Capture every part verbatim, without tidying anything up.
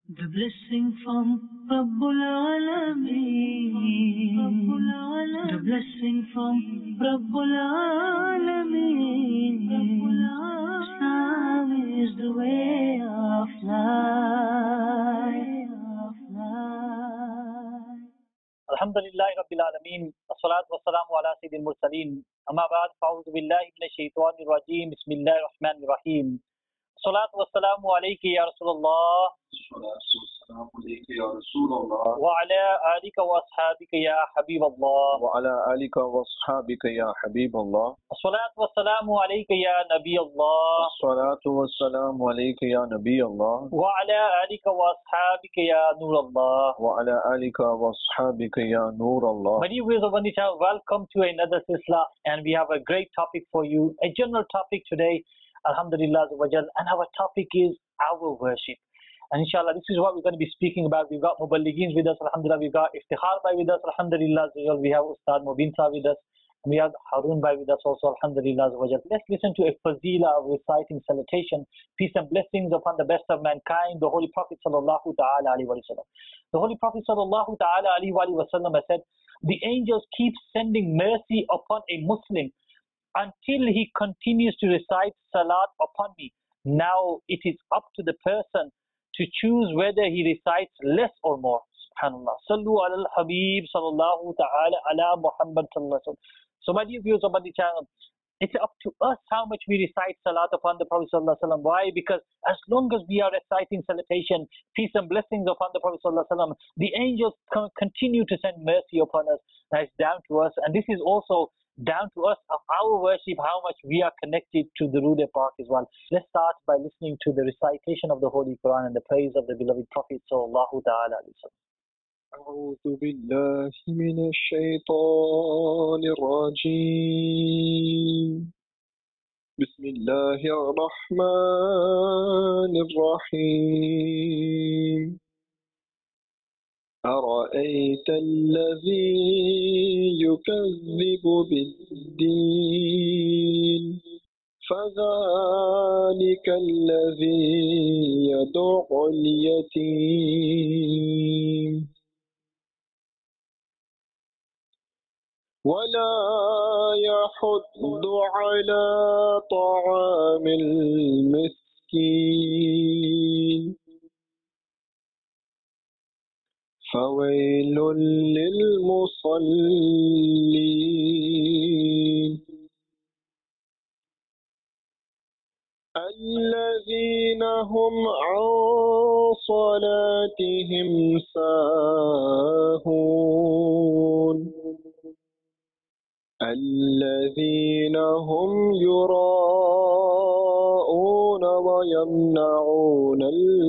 The blessing from Rabbul Alameen, the blessing from Rabbul Alameen. Islam is the way of life. Alhamdulillah Rabbil Alameen, as-salatu was-salamu ala sayyidil mursaleen, amma ba'd, fa'udhu billahi minash shaitanir rajeem, bismillahir rahmanir rahim. As-salatu was-salamu alayka ya Rasulullah, wa ala alika wa ashabika ya Habiballah, wa ala alika wa ashabika ya Habiballah. As-salatu was-salamu alayka ya Nabi Allah, As-salatu was-salamu alayka ya Nabi Allah, wa ala alika wa ashabika ya Nur Allah, wa ala alika wa ashabika ya Nur Allah. My dear viewers of Bandi Channel, welcome to another Sisla, and we have a great topic for you, a general topic today, Alhamdulillah Azza wa Jal, and our topic is our worship. And inshallah, this is what we're going to be speaking about. We've got Muballigheens with us, Alhamdulillah. We've got Iftikhar Bhai with us, Alhamdulillah Azza wa Jal. We have Ustad Mubin Sahib with us. And we have Harun Bhai with us also, Alhamdulillah Azza wa Jal. Let's listen to a fazila of reciting salutation, peace and blessings upon the best of mankind, the Holy Prophet Sallallahu Ta'ala Alaihi Wasallam. The Holy Prophet Sallallahu Ta'ala Alaihi Wasallam has said, the angels keep sending mercy upon a Muslim until he continues to recite salat upon me. Now it is up to the person to choose whether he recites less or more. Subhanallah. Sallu ala al-Habib sallallahu ta'ala ala Muhammad sallallahu alaihi wasallam. So my dear viewers of the channel, it's up to us how much we recite salat upon the Prophet sallallahu alaihi wasallam. Why? Because as long as we are reciting salutation, peace and blessings upon the Prophet sallallahu alaihi wasallam, the angels continue to send mercy upon us. Now it's down to us, and this is also down to us of our worship, how much we are connected to the Durood Pak as well. Let's start by listening to the recitation of the Holy Quran and the praise of the beloved Prophet sallallahu ta'ala alayhi wa sallam. أعوذ بالله من الشيطان الرجيم. بسم الله الرحمن الرحيم. أرأيت الذي يكذب بالدين فذلك الذي يدع اليتيم ولا يحض على طعام المسكين فويل للمصلين الذين هم عن صلاتهم ساهون الذين هم يراءون ويمنعون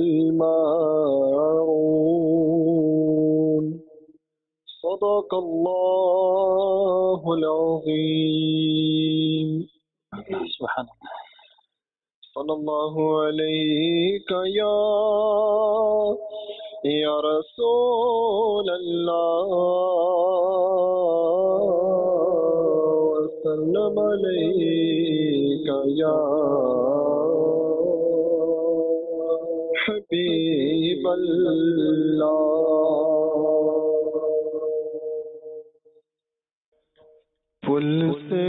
الماعون صدق الله العظيم. سبحان الله. صلى الله عليك يا يا رسول الله وسلم عليك يا حبيب الله. پل سے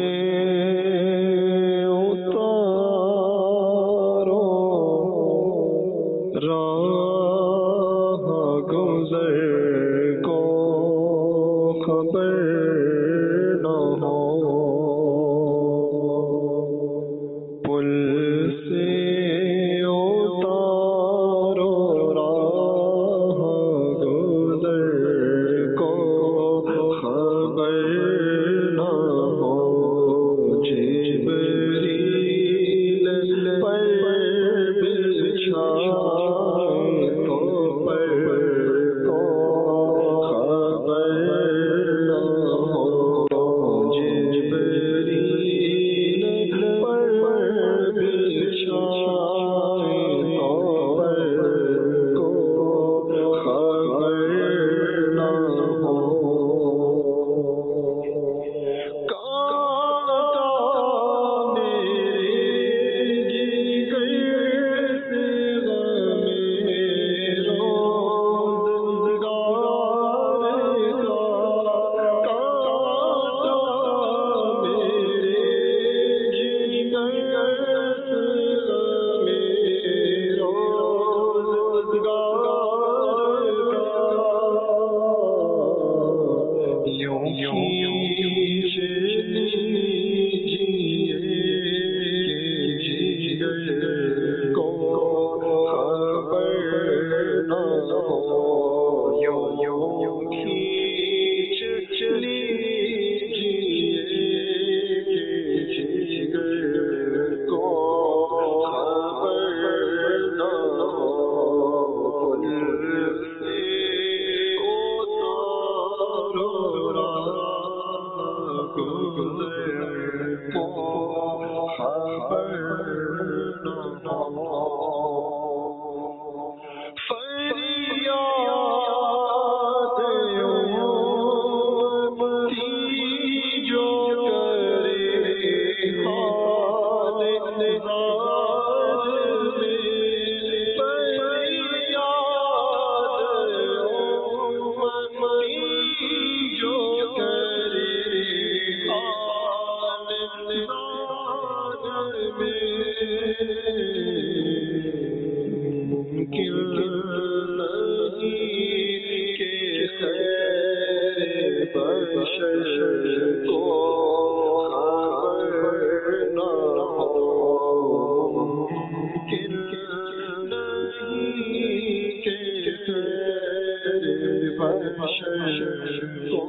محشر کو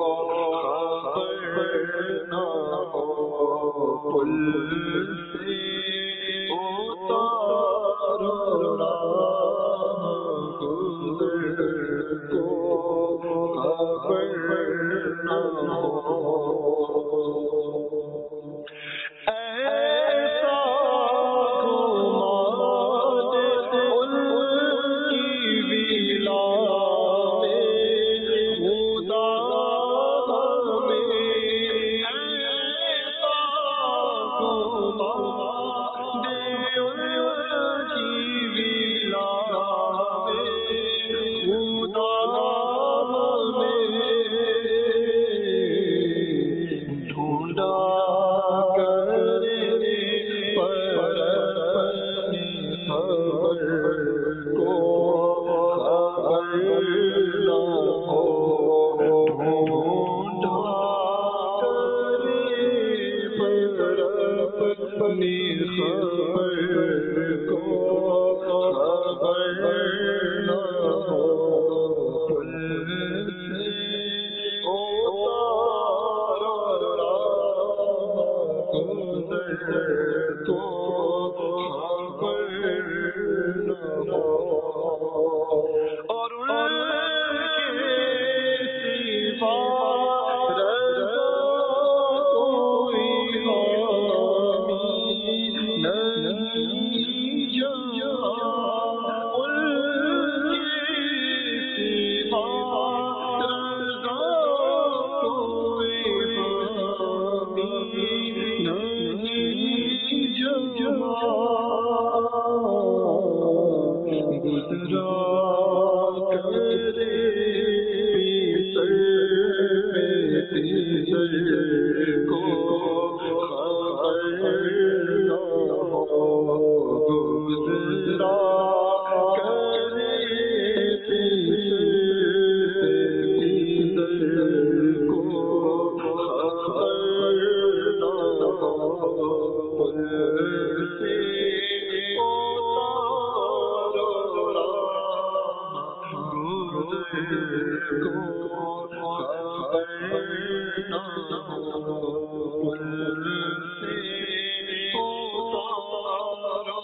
خبر نہ ہو، پل سے اتارو راہ گزر کو خبر نہ ہو۔ ایسا گمان ان کی ویلا میں خدا ہمیں، ایسا گمان ان کی ویلا میں خدا ہمیں ڈھونڈا کرے پر اپنی خبر کو خبر نہ ہو، ڈھونڈا کرے پر اپنی خبر کو خبر نہ ہو، پل سے اتارو راہ گزر کو خبر نہ ہو، اور ان کے سوا رضا کوئی حامی نہیں جہاں، ان کے سوا رضا کوئی حامی نہیں جہاں، گزرا کرے پیسر میں تیسر کو خبر نہ ہو، گزرا کرے پیسر تیسر کو خبر نہ ہو، پل سے اتارو راہ گزر کو خبر نہ ہو، پل سے اتارو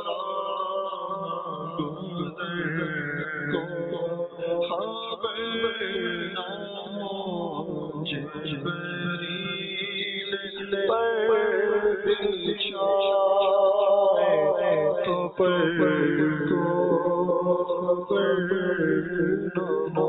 راہ گزر کو خبر نہ ہو، جبریل پر بچھائے تو پر کو خبر نہ ہو۔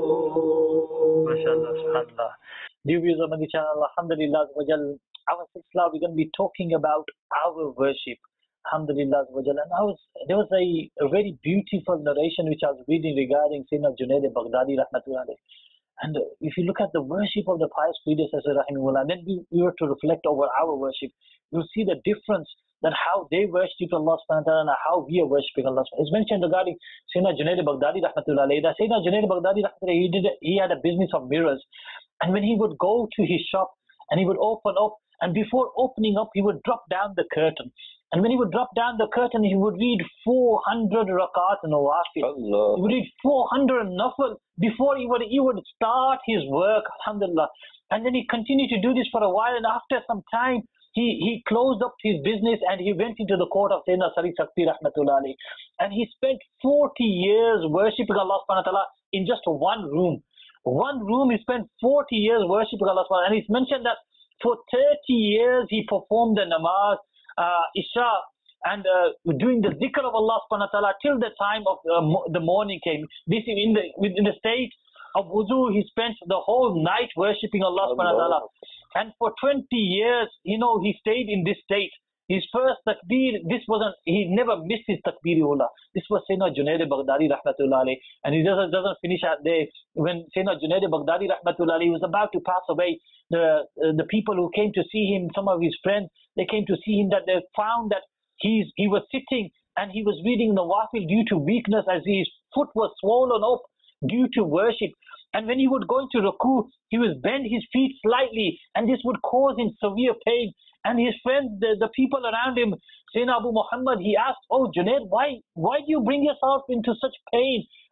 MashaAllah, SubhanAllah. Dear viewers of the channel, Alhamdulillah, our silsila, we're going to be talking about our worship. Alhamdulillah, and I was, there was a, a very beautiful narration which I was reading regarding Sayyidina Junaid Baghdadi rahmatullah alayh. And uh, if you look at the worship of the pious predecessor rahimahullah, then we, we were to reflect over our worship, you'll see the difference that how they worship Allah subhanahu wa ta'ala and how we are worshipping Allah. It's mentioned regarding Sayyidina Junaid Baghdadi rahmatullah alayh, that Sayyidina Junaid Baghdadi rahmatullah, he did he had a business of mirrors, and when he would go to his shop and he would open up, and before opening up he would drop down the curtain, and when he would drop down the curtain he would read four hundred rakat nawafil. He would read four hundred nafil before he would he would start his work, alhamdulillah. And then he continued to do this for a while, and after some time he he closed up his business and he went into the court of Sayyidina Sari Sakti rahmatullah alayhi, and he spent forty years worshipping Allah subhanahu wa ta'ala in just one room. One room he spent forty years worshipping Allah subhanahu wa ta'ala, and it's mentioned that for thirty years he performed the namaz, uh, Isha, and uh, doing the zikr of Allah subhanahu wa ta'ala till the time of uh, mo the morning came. This in the in the state of wuzu, he spent the whole night worshipping Allah subhanahu wa ta'ala. And for twenty years, you know, he stayed in this state. His first takbir, this wasn't, he never missed his takbir-ula. This was Sayyidina Junaid Baghdadi rahmatullah alayh. And he doesn't, doesn't finish at there. When Sayyidina Junaid Baghdadi rahmatullah alayh was about to pass away, the, uh, the people who came to see him, some of his friends, they came to see him, that they found that he's, he was sitting and he was reading the wafil due to weakness, as his foot was swollen up due to worship. And when he would go into ruku, he would bend his feet slightly, and this would cause him severe pain. And his friends, the, the people around him, Sayyidina Abu Muhammad, he asked, "Oh Junaid, why, why do you bring yourself into such pain?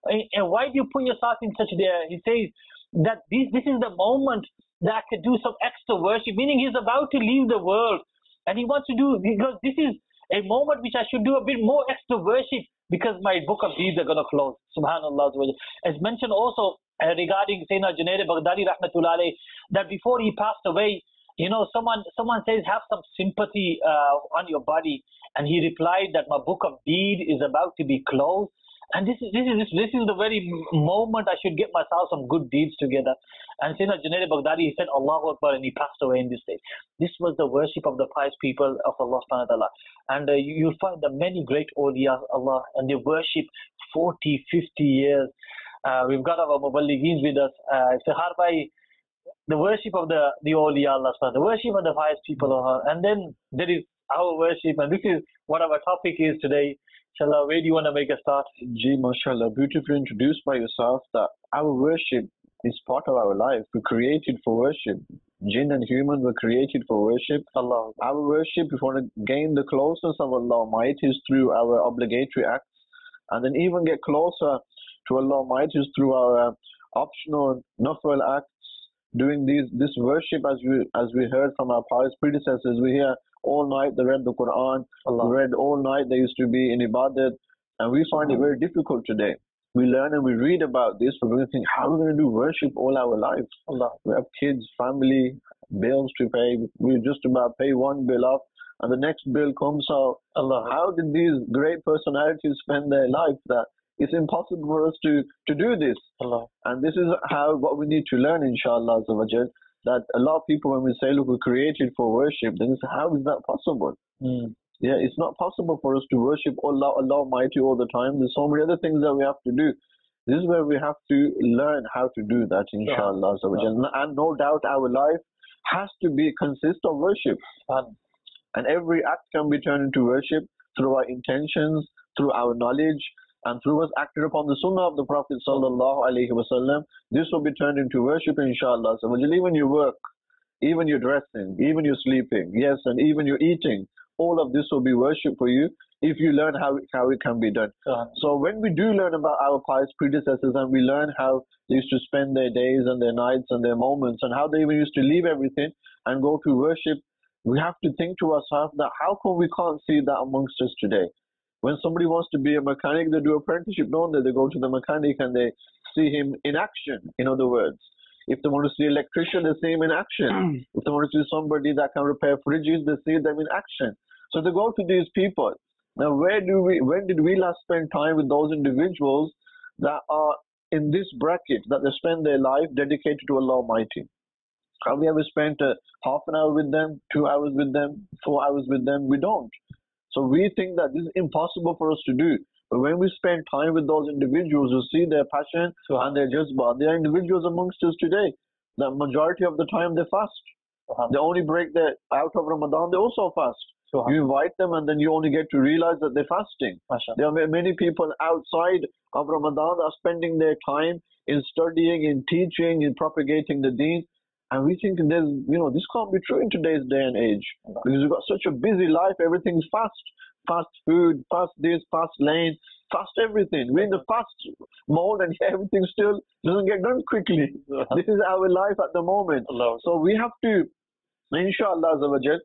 And and why do you put yourself in such there? He says that this, this is the moment that I could do some extra worship, meaning he's about to leave the world and he wants to do, because this is a moment which I should do a bit more extra worship because my book of deeds are going to close. Subhanallah. As mentioned also uh, regarding Sayyidina Junaid Baghdadi Rahmatullah alayh, that before he passed away, you know, someone someone says, have some sympathy uh, on your body. And he replied that my book of deed is about to be closed. And this is this is this is the very moment I should get myself some good deeds together. And Sayyidina Junaid Baghdadi, he said Allahu Akbar, and he passed away in this state. This was the worship of the pious people of Allah subhanahu wa ta'ala. And uh, you, you'll find that many great awliya of Allah, and they worship forty, fifty years. Uh, we've got our muballigheens with us. Uh, Iftihar Bhai, the worship of the, the awliya Allah subhanahu wa ta'ala, the worship of the pious people of Allah. And then there is our worship, and this is what our topic is today. Inshallah, where do you want to make a start? Ji, mashallah, beautifully introduced by yourself that our worship is part of our life. We're created for worship. Jinn and human were created for worship. Allah. Our worship, if we want to gain the closeness of Allah Almighty, is through our obligatory acts. And then even get closer to Allah Almighty is through our uh, optional nafal acts. Doing these this worship, as we as we heard from our pious predecessors, we hear all night they read the Quran, Allah. we read all night they used to be in ibadat, and we find it very difficult today. We learn and we read about this, but we think, how are we going to do worship all our lives? Allah. We have kids, family, bills to pay. We just about pay one bill off, and the next bill comes out. Allah. How did these great personalities spend their life that it's impossible for us to, to do this? Allah. And this is how what we need to learn, inshallah, that a lot of people, when we say, look, we're created for worship, then it's, how is that possible? Mm. Yeah, it's not possible for us to worship Allah, Allah Almighty all the time. There's so many other things that we have to do. This is where we have to learn how to do that, inshallah. Yeah. And no doubt our life has to be consist of worship. Um, And every act can be turned into worship through our intentions, through our knowledge, and through us acting upon the sunnah of the Prophet sallallahu alaihi wasallam. This will be turned into worship, inshallah. So even your work, even your dressing, even your sleeping, yes, and even your eating, all of this will be worship for you if you learn how it, how it can be done. uh, So when we do learn about our pious predecessors and we learn how they used to spend their days and their nights and their moments and how they even used to leave everything and go to worship, we have to think to ourselves that how come we can't see that amongst us today? When somebody wants to be a mechanic, they do apprenticeship, don't they? They go to the mechanic and they see him in action, in other words. If they want to see an electrician, they see him in action. If they want to see somebody that can repair fridges, they see them in action. So they go to these people. Now, where do we? When did we last spend time with those individuals that are in this bracket, that they spend their life dedicated to Allah Almighty? Have we ever spent uh, half an hour with them, two hours with them, four hours with them? We don't. So we think that this is impossible for us to do. But when we spend time with those individuals who see their passion Sure. and their jazba, there are individuals amongst us today. The majority of the time they fast. uh, They only break their out of Ramadan, they also fast. sure. You invite them and then you only get to realize that they're fasting. Mashallah. There are ma- many people outside of Ramadan that are spending their time in studying, in teaching, in propagating the deen. And we think there's, you know, this can't be true in today's day and age. Because we've got such a busy life, everything's fast. Fast food, fast this, fast lane, fast everything. We're in the fast mode and everything still doesn't get done quickly. Uh-huh. This is our life at the moment. Allah. So we have to, inshallah,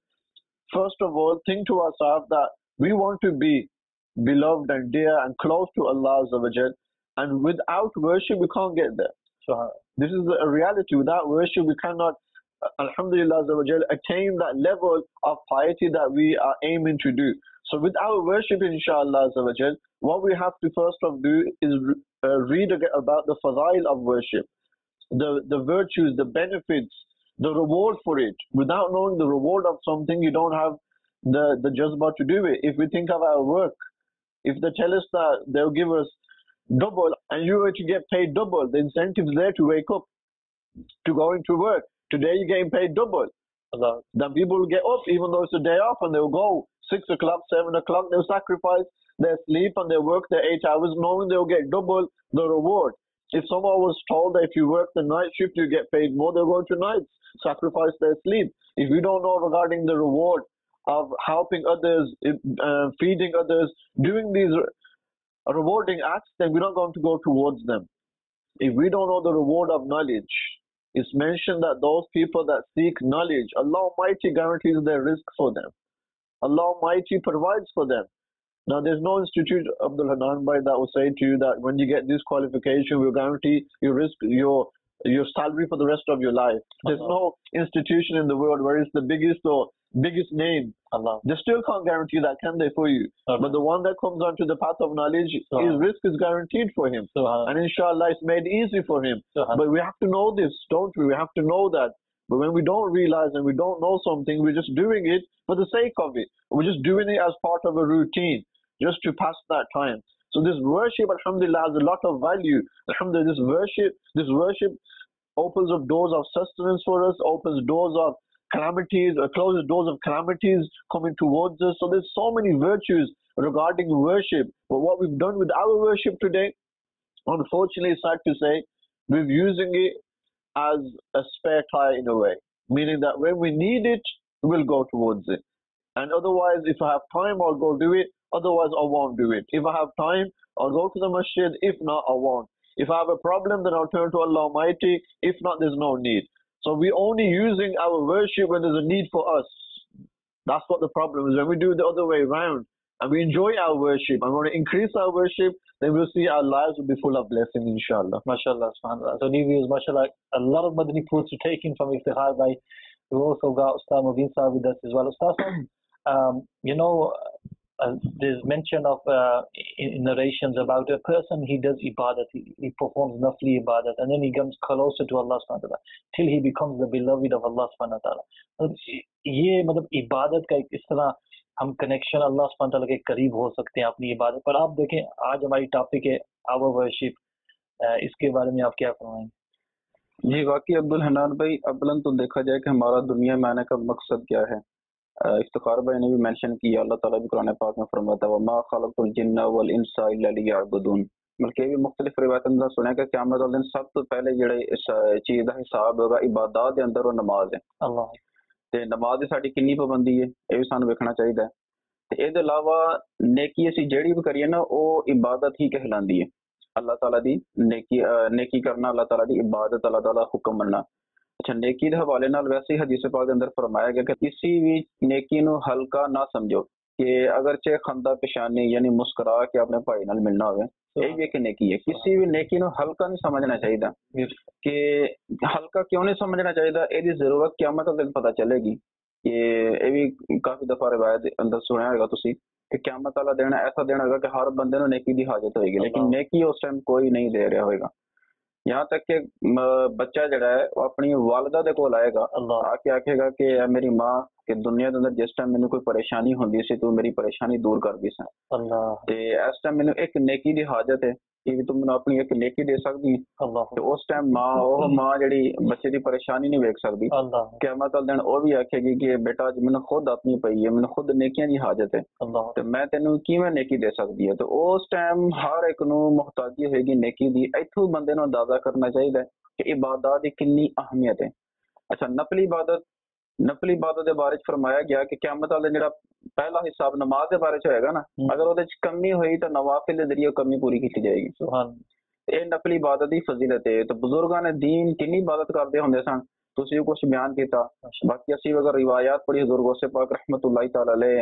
first of all, think to ourselves that we want to be beloved and dear and close to Allah, and without worship, we can't get there. Sure. This is a reality. Without worship, we cannot, uh, alhamdulillah, attain that level of piety that we are aiming to do. So with our worship, inshallah, what we have to first of do is uh, read about the fadail of worship, the, the virtues, the benefits, the reward for it. Without knowing the reward of something, you don't have the, the jazba to do it. If we think of our work, if they tell us that they'll give us double and you were to get paid double, the incentive's there to wake up, to go into work. Today you're getting paid double. Allah. Then people will get up even though it's a day off and they'll go six o'clock, seven o'clock, they'll sacrifice their sleep and they'll work their eight hours knowing they'll get double the reward. If someone was told that if you work the night shift you get paid more, they'll go to nights, sacrifice their sleep. If you don't know regarding the reward of helping others, uh, feeding others, doing these rewarding acts, then we're not going to go towards them. If we don't know the reward of knowledge, it's mentioned that those people that seek knowledge, Allah Almighty guarantees their risk for them. Allah Almighty provides for them. Now, there's no institute, Abdul Hanan Bhai, that will say to you that when you get this qualification, we'll guarantee your risk, your your salary for the rest of your life. There's Allah. no institution in the world where it's the biggest or biggest name. Allah. They still can't guarantee that, can they, for you? Allah. But the one that comes onto the path of knowledge, Subhanallah. his risk is guaranteed for him. Subhanallah. And inshallah, it's made easy for him. Subhanallah. But we have to know this, don't we? We have to know that. But when we don't realize and we don't know something, we're just doing it for the sake of it. We're just doing it as part of a routine, just to pass that time. So this worship, alhamdulillah, has a lot of value. Alhamdulillah, this worship, this worship opens up doors of sustenance for us, opens doors of calamities, or closes doors of calamities coming towards us. So there's so many virtues regarding worship. But what we've done with our worship today, unfortunately, it's sad to say, we're using it as a spare tire in a way. Meaning that when we need it, we'll go towards it. And otherwise, if I have time, I'll go do it. Otherwise, I won't do it. If I have time, I'll go to the masjid. If not, I won't. If I have a problem, then I'll turn to Allah Almighty. If not, there's no need. So we're only using our worship when there's a need for us. That's what the problem is. When we do the other way around and we enjoy our worship and want to increase our worship, then we'll see our lives will be full of blessing, inshallah. MashaAllah, subhanAllah. So, dear viewers, mashallah, a lot of Madani foods to take in from Iftikhar Bhai. We've also got Ustaz Mubin Sahib with us as well. Ustaz, um, you know, uh, there's mention of uh, in, in narrations about a person, he does ibadat, he, he performs nafli ibadat, and then he comes closer to Allah subhanahu wa ta'ala till he becomes the beloved of Allah subhanahu wa ta'ala. یہ مطلب عبادت کا ایک اس طرح ہم connection اللہ سبحانہ تعالیٰ کے قریب ہو سکتے ہیں اپنی عبادت پر. آپ دیکھیں آج ہماری ٹاپک ہے آور ورشپ, اس کے بارے میں آپ کیا فرمائیں گے؟ جی واقعی عبد الحنان بھائی, اولاً تو دیکھا جائے کہ ہمارا دنیا میں آنے کا مقصد کیا ہے. افتخار بھائی نے بھی مینشن کیا, اللہ تعالیٰ بھی قرآن پاک میں فرماتا ہے وَمَا خَلَقْتُ الْجِنَّ وَالْإِنسَ إِلَّا لِيَعْبُدُونَ. بلکہ یہ بھی مختلف روایتوں میں سنیں کہ قیامت والے دن سب تو پہلے جڑے اس چیز کا حساب ہوگا عبادات کے اندر وہ نماز ہے. اللہ تے نماز ساڈی کنی پابندی ہے یہ بھی سانو ویکھنا چاہیے. تے اے دے علاوہ نیکی اسی جیڑی بھی کریے نا وہ عبادت ہی کہلاندی ہے. اللہ تعالیٰ دی نیکی نیکی کرنا, اللہ تعالیٰ دی عبادت, اللہ تعالیٰ حکم مننا. اچھا نیکی دے حوالے نال ویسے ہی حدیث پاک دے اندر فرمایا گیا کہ کسی بھی نیکی نو ہلکا نہ سمجھو, کہ اگرچہ خندہ پیشانی یعنی مسکرا کے اپنے بھائی نال ملنا ہوئے یہ بھی ایک نیکی ہے. کسی بھی نیکی نو ہلکا نہیں سمجھنا چاہیے. کہ ہلکا کیوں نہیں سمجھنا چاہیے, یہ ضرورت قیامت والے دن پتہ چلے گی. کہ یہ بھی کافی دفعہ روایت اندر سنیا ہوگا تسی کہ قیامت والا دن ایسا دن ہوگا کہ ہر بندے نو نیکی دی حاجت ہوئے گی, لیکن نیکی اس ٹائم کوئی نہیں دے رہا ہوئے گا. یہاں تک کہ بچہ جڑا ہے وہ اپنی والدہ دے کول آئے گا, آ کے آکھے گا کہ اے میری ماں کہ دنیا دے اندر جس ٹائم مینوں کوئی پریشانی ہوندی سی تو میری پریشانی دور کر دی سی, تے اس ٹائم مینوں ایک نیکی دی حاجت ہے کہ تم مینوں اپنی ایک نیکی دے سکدی ہے. تے اس ٹائم ماں او ماں جڑی بچے دی پریشانی نہیں ویکھ سکدی, قیامت والے دن او بھی آکھے گی کہ بیٹا اج مینوں خود اپنی پئی ہے, مینوں خود نیکیاں دی حاجت ہے, تے میں تینوں کیویں نیکی دے سکدی ہے. تے اس ٹائم ہر ایک نو محتاجی ہوئے گی نیکی دی. ایتھوں بندے نوں اندازہ کرنا چاہیے کہ عبادات دی کنی اہمیت ہے. اچھا نفلی عبادت, نفلی عبادت کے بارے فرمایا گیا کہ قیامت والے جڑا پہلا حساب نماز کے بارے ہوئے گا نا, اگر وہ کمی ہوئی تو نوافل کے ذریعے کمی پوری کی جائے گی. یہ نفلی عبادت کی فضیلت ہے. تو بزرگان دین کنی عبادت کرتے ہوں سن, تسی کچھ بیان کیتا. باقی اسی اگر روایات پڑھی حضور غوث پاک رحمت اللہ تعالی علیہ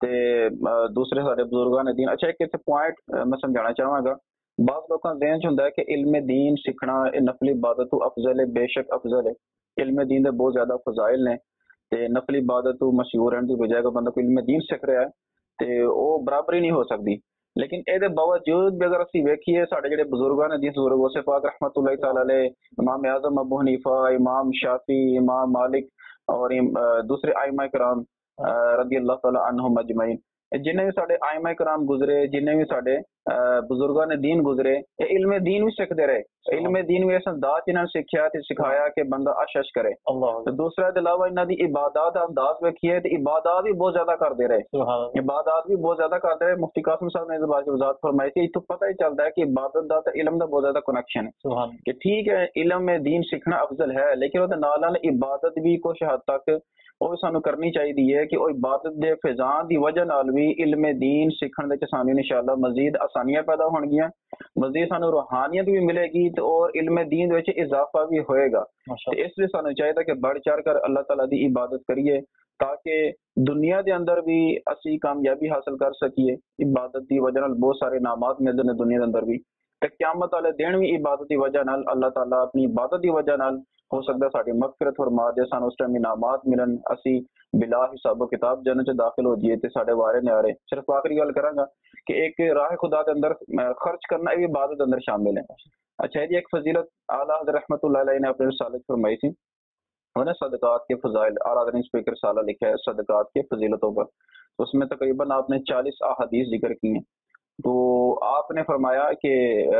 تے دوسرے سارے بزرگان دین. اچھا ایک اتنے پوائنٹ میں سمجھانا چاہوں گا, بعض لوگوں کا ذہن چ ہوندا ہے کہ علم دین سیکھنا نفلی عبادت تو افضل ہے. بے شک افضل ہے, علم دین دے بہت زیادہ فضائل نے. تے نفلی عبادت تو مشہور رہن کی بجائے کہ بندہ کوئی علم دین سیکھ رہا ہے تے وہ برابری نہیں ہو سکتی. لیکن اے دے باوجود بھی اگر اسی ویکھیے ساڈے جڑے بزرگاں نے جس حضور غوث پاک رحمت اللہ تعالی علیہ, امام اعظم ابو حنیفہ, امام شافعی, امام مالک اور دوسرے ائمہ کرام رضی اللہ تعالی عنہم اجمعین, جنہیں بھی ساڈے ائمہ کرام گزرے, جنہیں بھی ساڈے بزرگان دین گزرے, یہ علم دین بھی سیکھتے رہے. علم دین بھی اس انداز انہوں نے سیکھیا تے سکھایا کہ بندہ اش اش کرے. تو دوسرا کے علاوہ انہوں دی عبادات کا انداز ویکھیے تے عبادات بھی بہت زیادہ کرتے رہے. عبادات بھی بہت زیادہ کرتے رہے. مفتی قاسم صاحب نے اس بات کی وضاحت فرمائی تھی, تو پتہ ہی چلتا ہے کہ عبادت دا تے علم دا بہت زیادہ کنیکشن ہے. کہ ٹھیک ہے علم میں دین سیکھنا افضل ہے, لیکن وہ نال نال عبادت بھی کچھ حد تک ਉਹ ਵੀ ਸਾਨੂੰ ਕਰਨੀ ਚਾਹੀਦੀ ਹੈ ਕਿ ਉਹ ਇਬਾਦਤ ਦੇ ਫਿਜ਼ਾਂ ਦੀ ਵਜ੍ਹਾ ਨਾਲ ਵੀ ਇਲਮ ਦੀਨ ਸਿੱਖਣ ਵਿੱਚ ਸਾਨੂੰ ਇਨਸ਼ਾਅੱਲਾ ਮਜ਼ੀਦ ਆਸਾਨੀਆਂ ਪੈਦਾ ਹੋਣਗੀਆਂ, ਮਜ਼ੀਦ ਸਾਨੂੰ ਰੂਹਾਨੀਅਤ ਵੀ ਮਿਲੇਗੀ ਤੇ ਔਰ ਇਲਮ ਦੀਨ ਵਿੱਚ ਇਜ਼ਾਫਾ ਵੀ ਹੋਏਗਾ। ਤੇ ਇਸ ਲਈ ਸਾਨੂੰ ਚਾਹੀਦਾ ਕਿ बढ़ चढ़ कर अल्लाह ताला ਦੀ इबादत करिए ताकि दुनिया ਦੇ ਅੰਦਰ ਵੀ ਅਸੀਂ ਕਾਮਯਾਬੀ ਹਾਸਲ ਕਰ ਸਕੀਏ। ਇਬਾਦਤ ਦੀ ਵਜ੍ਹਾ ਨਾਲ ਬਹੁਤ ਸਾਰੇ ਇਨਾਮਾਤ ਮਿਲਦੇ ਨੇ ਦੁਨੀਆ ਦੇ ਅੰਦਰ ਵੀ, ਤੇ ਕਿਆਮਤ ਵਾਲੇ ਦਿਨ ਵੀ ਇਬਾਦਤ ਦੀ ਵਜ੍ਹਾ ਨਾਲ ਅੱਲਾਹ ਤਾਲਾ ਆਪਣੀ ਇਬਾਦਤ ਦੀ ਵਜ੍ਹਾ ਨਾਲ ਹੋ ਸਕਦਾ ਸਾਡੀ ਮਗਫਿਰਤ ਫਰਮਾ ਦੇ, ਸਾਨੂੰ ਉਸ ਟਾਈਮ ਇਨਾਮਾਤ ਮਿਲਣ, ਅਸੀਂ ਬਿਲਾ ਹਿਸਾਬੋ ਕਿਤਾਬ ਜੰਨਤ ਚ ਦਾਖਲ ਹੋ ਜਾਈਏ ਤੇ ਸਾਡੇ ਵਾਰੇ ਨਿਆਰੇ। ਸਿਰਫ ਆਖਰੀ ਗੱਲ ਕਰਾਂਗਾ ਕਿ ਇੱਕ ਰਾਹ ਖੁਦਾ ਦੇ ਅੰਦਰ ਖਰਚ ਕਰਨਾ ਇਹ ਵੀ ਇਬਾਦਤ ਦੇ ਅੰਦਰ शामिल है। अच्छा जी, एक फजीलत आला हज़रत रहमतुल्लाह अलैह ने अपने रिसाले फरमाई थी, उन्होंने सदकात के फजाइल आला हज़रत स्पीकर रिसाला लिखा है सदकात के फजीलतों पर, उसमें तकरीबन आपने चालीस अहादीस जिक्र की हैं। तो आपने फरमाया कि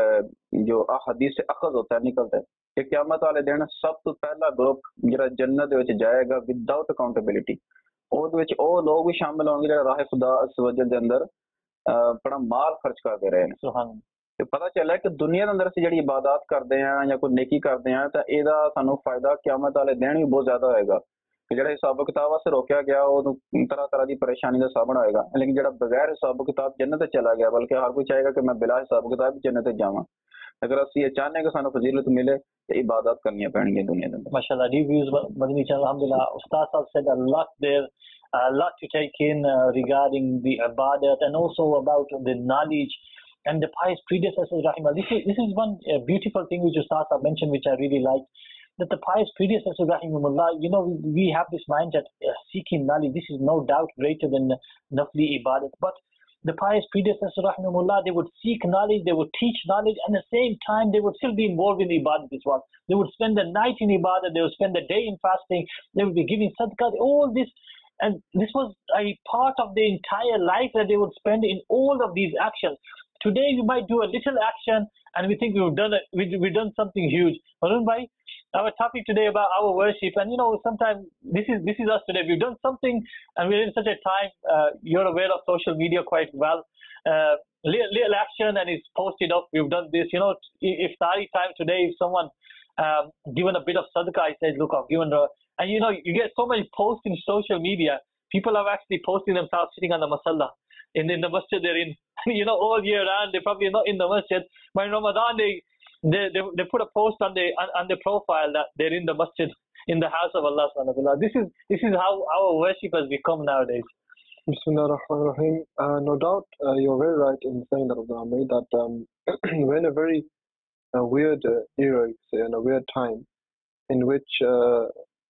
जो अहादीस से अखज़ होता है, निकलता है कि क़यामत वाले दिन सब तो पहला ग्रुप जिहड़ा जन्नत दे विच जाएगा विदाउट अकाउंटेबिलिटी, ਉਹਦੇ ਵਿੱਚ ਉਹ ਲੋਕ ਵੀ ਸ਼ਾਮਿਲ ਹੋਣਗੇ ਜਿਹੜੇ ਰਾਹ ਖੁਦਾ ਅज़्ज़ व जल ਦੇ ਅੰਦਰ ਆਪਣਾ ਮਾਲ ਖਰਚ ਕਰਦੇ ਰਹੇ ਨੇ। ਸੁਭਾਨ ਤੇ ਪਤਾ ਚੱਲਿਆ ਕਿ ਦੁਨੀਆ ਦੇ ਅੰਦਰ ਅਸੀਂ ਜਿਹੜੀ ਇਬਾਦਤ ਕਰਦੇ ਹਾਂ ਜਾਂ ਕੋਈ ਨੇਕੀ ਕਰਦੇ ਹਾਂ ਤਾਂ ਇਹਦਾ ਸਾਨੂੰ ਫਾਇਦਾ ਕਿਆਮਤ ਵਾਲੇ ਦਿਨ ਵੀ ਬਹੁਤ ਜ਼ਿਆਦਾ ਹੋਏਗਾ। ਕਿ ਜਿਹੜਾ ਹਿਸਾਬ ਕਿਤਾਬ ਵਾਸਤੇ ਰੋਕਿਆ ਗਿਆ ਉਹਨੂੰ ਤਰ੍ਹਾਂ ਤਰ੍ਹਾਂ ਦੀ ਪਰੇਸ਼ਾਨੀ ਦਾ ਸਾਹਮਣਾ ਹੋਏਗਾ, ਲੇਕਿਨ ਜਿਹੜਾ ਬਗੈਰ ਹਿਸਾਬ ਕਿਤਾਬ ਜੰਨਤ ਤੇ ਚਲਾ ਗਿਆ, ਬਲਕਿ ਹਰ ਕੋਈ ਚਾਹੇਗਾ ਕਿ ਮੈਂ ਬਿਲਾ ਹਿਸਾਬ ਕਿਤਾਬ ਵੀ ਜੰਨਤ ਤੇ ਜਾਵਾਂ। अगर ਅਸੀਂ ਇਹ ਚਾਹੁੰਦੇ ਕਿ ਸਾਨੂੰ ਫਜ਼ੀਲਤ ਮਿਲੇ ਤੇ ਇਬਾਦਤ ਕਰਨੀਆਂ ਪੈਣਗੀਆਂ ਦੁਨੀਆ ਦੇ ਅੰਦਰ। MashaAllah, reviews, Madani Channel, Alhamdulillah. Ustaz has said a lot there, a lot to take in uh, regarding the ibadat and also about the knowledge and the pious predecessors, Rahimah. This is, this is one uh, beautiful thing which Ustaz have mentioned, which I really like, that the pious predecessors, Rahimahullah, you know, we, we have this mindset, uh, seeking knowledge. This is no doubt greater than nafli ibadat, but the pious predecessors, rahimahullah, they would seek knowledge, they would teach knowledge, and at the same time they would still be involved in ibadat as well. They would spend the night in ibadat, they would spend the day in fasting, they would be giving sadaqah, all this, and this was a part of their entire life that they would spend in all of these actions. Today we might do a little action and we think we've done it, we, we've done something huge. Harun bhai, our topic today about our worship, and you know, sometimes this is this is us today. We've done something and we're in such a time, uh, you're aware of social media quite well. Uh, little, little action and it's posted up, we've done this, you know, if Iftari time today, if someone um, given a bit of sadaqah, I said, look, I've given her, and you know, you get so many posts in social media, people have actually posted themselves sitting on the masalla, in, in the masjid they're in, you know, all year round, they're probably not in the masjid, but in Ramadan they They, they they put a post on the on, on the profile that they're in the masjid, in the house of Allah subhanahu wa ta'ala. This is this is how our worship has become nowadays. Bismillah ar-Rahman ar-Rahim. Uh, no doubt, uh, you're very right in saying that, Abdul that um, we're in a very uh, weird uh, era, you say, in a weird time, in which, uh,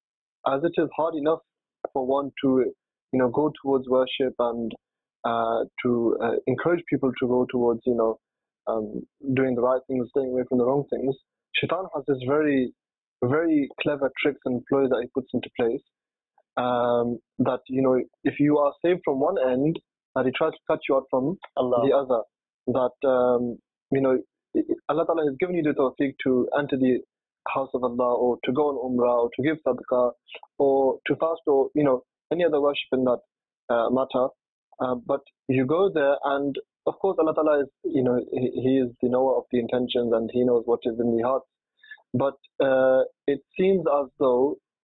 as it is hard enough for one to, you know, go towards worship and uh, to uh, encourage people to go towards, you know, Um, doing the right things, staying away from the wrong things. Shaitan has this very, very clever tricks and ploys that he puts into place. Um, that, you know, if you are saved from one end, that he tries to cut you out from Allah. The other. That, um, you know, Allah Ta'ala has given you the tawfiq to enter the house of Allah, or to go on Umrah, or to give sadaqah, or to fast, or, you know, any other worship in that uh, matter. Uh, but you go there and of course, Allah Ta'ala is, you know, he, he is the knower of the intentions and He knows what is in the heart. But uh, it seems as though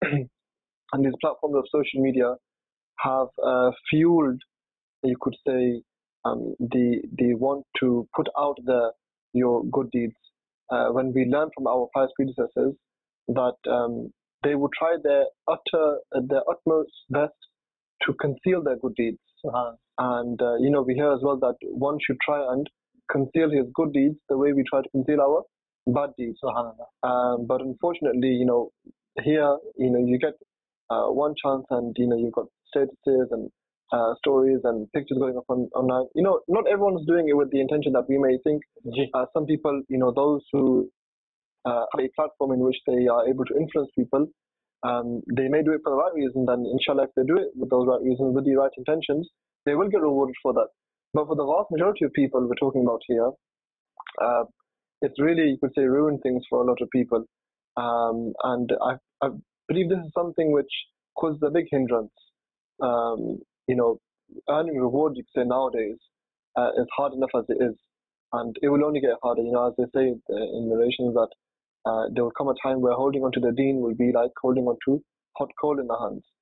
and these platforms of social media have uh, fueled, you could say, um, the the want to put out the your good deeds. Uh, when we learn from our pious predecessors that um, they would try their utter, their utmost best to conceal their good deeds. Uh-huh. And uh, you know, we hear as well that one should try and conceal his good deeds the way we try to conceal our bad deeds. Um, but unfortunately, you know, here, you know, you get uh, one chance and, you know, you've got statuses and uh, stories and pictures going up on online. You know, not everyone's doing it with the intention that we may think. Uh, some people, you know, those who uh, have a platform in which they are able to influence people, um, they may do it for the right reasons, and inshallah, if they do it with those right reasons, with the right intentions, they will get rewarded for that. But for the vast majority of people we're talking about here, uh, it's really, you could say, ruined things for a lot of people. Um, and I, I believe this is something which causes a big hindrance. Um, you know, earning reward, you could say, nowadays uh, is hard enough as it is. And it will only get harder, you know, as they say in narrations that uh, there will come a time where holding on to the deen will be like holding on to hot coal in the hands.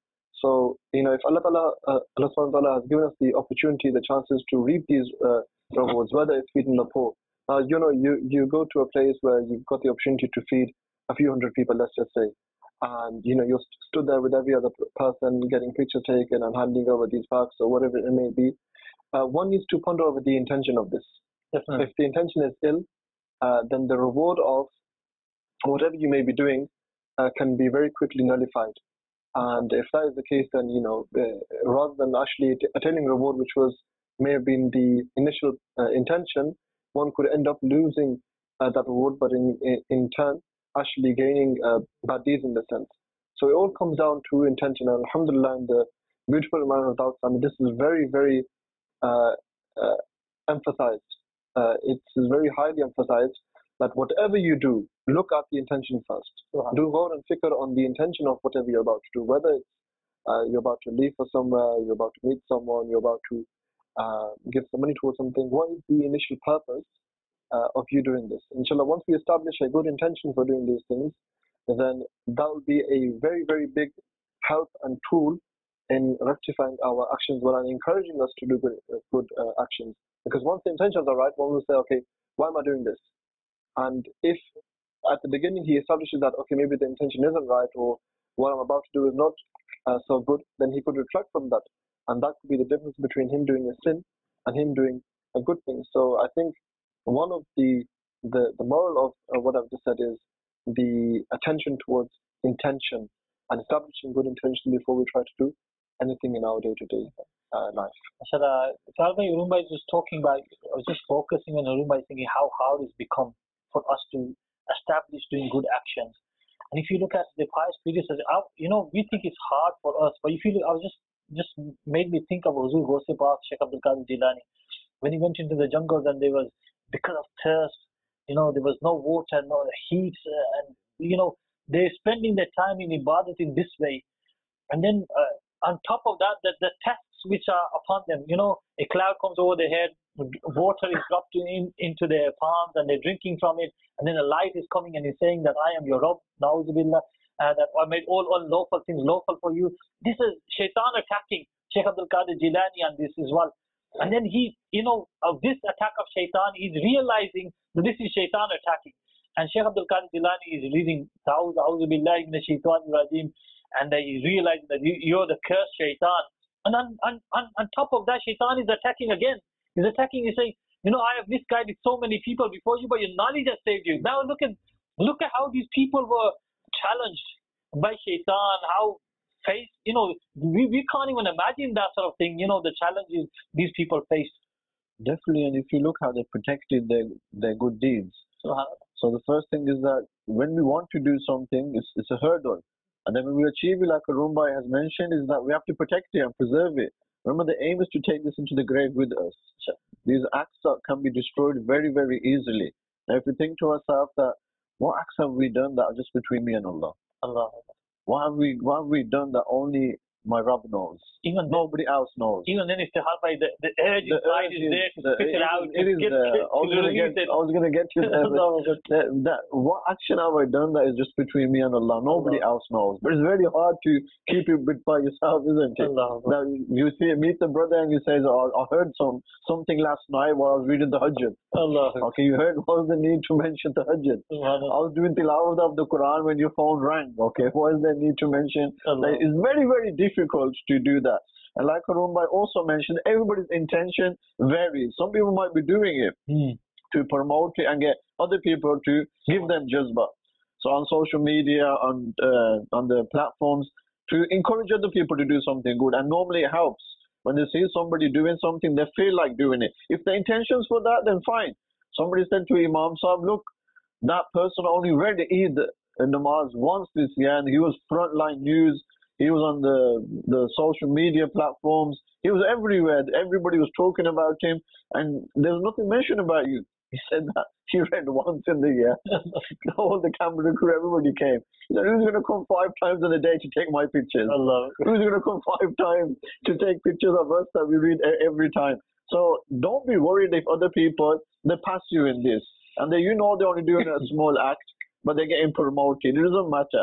So, you know, if Allah Ta'ala, uh, Allah Subhanahu wa Ta'ala has given us the opportunity, the chances to reap these uh, rewards, whether it's feeding the poor. Uh, you know, you, you go to a place where you've got the opportunity to feed a few hundred people, let's just say, and, you know, you st- stood there with every other p- person getting pictures taken and handing over these packs or whatever it may be. Uh, one needs to ponder over the intention of this. Definitely. If the intention is ill, uh, then the reward of whatever you may be doing uh, can be very quickly nullified. And if that is the case, then, you know, uh, rather than actually t- attaining reward, which was may have been the initial uh, intention, one could end up losing uh, that reward, but in, in, in turn, actually gaining uh, bad deeds in the sense. So it all comes down to intention. And alhamdulillah, in the beautiful amount of doubts, I mean, this is very, very uh, uh, emphasized. Uh, it is very highly emphasized that whatever you do, look at the intention first. Sure. Do go and figure on the intention of whatever you're about to do, whether it's uh, you're about to leave for somewhere, you're about to meet someone, you're about to uh, give some money towards something. What is the initial purpose uh, of you doing this? Inshallah, once we establish a good intention for doing these things, then that will be a very, very big help and tool in rectifying our actions well and encouraging us to do good, uh, good uh, actions. Because once the intentions are right, one will say, okay, why am I doing this? And if at the beginning he establishes that, okay, maybe the intention isn't right or what I'm about to do is not uh, so good, then he could retract from that. And that could be the difference between him doing a sin and him doing a good thing. So I think one of the, the, the moral of uh, what I've just said is the attention towards intention and establishing good intention before we try to do anything in our day-to-day uh, life. Mashallah, Salva Urumba is just talking about, I was just focusing on Urumba, thinking how hard it's become for us to establish doing good actions. And if you look at the pious predecessors, you know, we think it's hard for us, but if you look, I was just, just made me think of Huzur Ghaus Pak, Sheikh Abdul Qadir Jilani. When he went into the jungles and there was, because of thirst, you know, there was no water, no heat, uh, and, you know, they're spending their time in ibadat in this way. And then uh, on top of that, that the tests which are upon them, you know, a cloud comes over their head, water is dropped in, into their palms and they're drinking from it, and then a light is coming and he's saying that I am your Rabb, na'uzubillah, uh, that I made all unlawful things lawful for you. This is shaitan attacking Sheikh Abdul Qadir Jilani on this as well. And then he, you know, of this attack of shaitan, he's realizing that this is shaitan attacking. And Sheikh Abdul Qadir Jilani is reading A'udhu billahi minash shaitanir rajim, and he's realizing that you, you're the cursed shaitan. And on, on, on, on top of that, shaitan is attacking again. He's attacking, he's saying, you know, I have misguided so many people before you, but your knowledge has saved you. Now look at look at how these people were challenged by shaitan, how face, you know, we, we can't even imagine that sort of thing, you know, the challenges these people faced. Definitely, and if you look how they protected their, their good deeds. So, So the first thing is that when we want to do something, it's, it's a hurdle. And then when we achieve it, like Urumba has mentioned, is that we have to protect it and preserve it. Remember, the aim is to take this into the grave with us. These acts are, can be destroyed very, very easily. Now, if we think to ourselves that, what acts have we done that are just between me and Allah? Allah. What have we, what have we done that only my Rabb knows? Even Nobody else knows. Even then, if the the, the urge The inside urge is there to the- spit it, it- out, it to is get, there. get, I was to gonna release get, it. I was gonna get to that. No, but that, that, what action have I done that is just between me and Allah? Nobody Allah. else knows. But it's very hard to keep it bit by yourself, isn't it? Allah. Now you see, meet the brother and you say, oh, I heard some something last night while I was reading the Hajjat. Allah. Okay, you heard what was the need to mention the Hajjat? I was doing tilawat of the Quran when your phone rang. Okay, what is there need to mention? Allah. Like, it's very, very difficult to do that. And like Urumba also mentioned, everybody's intention varies. Some people might be doing it Hmm. to promote it and get other people to give them jazba. So on social media, on uh, on the platforms, to encourage other people to do something good. And normally it helps. When they see somebody doing something, they feel like doing it. If the intention's for that, then fine. Somebody said to Imam Sahib, look, that person only read Eid namaz once this year, and he was frontline news. He was on the the social media platforms. He was everywhere. Everybody was talking about him, and there was nothing mentioned about you. He said that he read once in the year. All the camera crew, everybody came. He said, who's going to come five times in a day to take my pictures? Allah. Who's going to come five times to take pictures of us that we read e- every time? So don't be worried if other people, they pass you in this. And then you know they're only doing a small act, but they're getting promoted. It doesn't matter.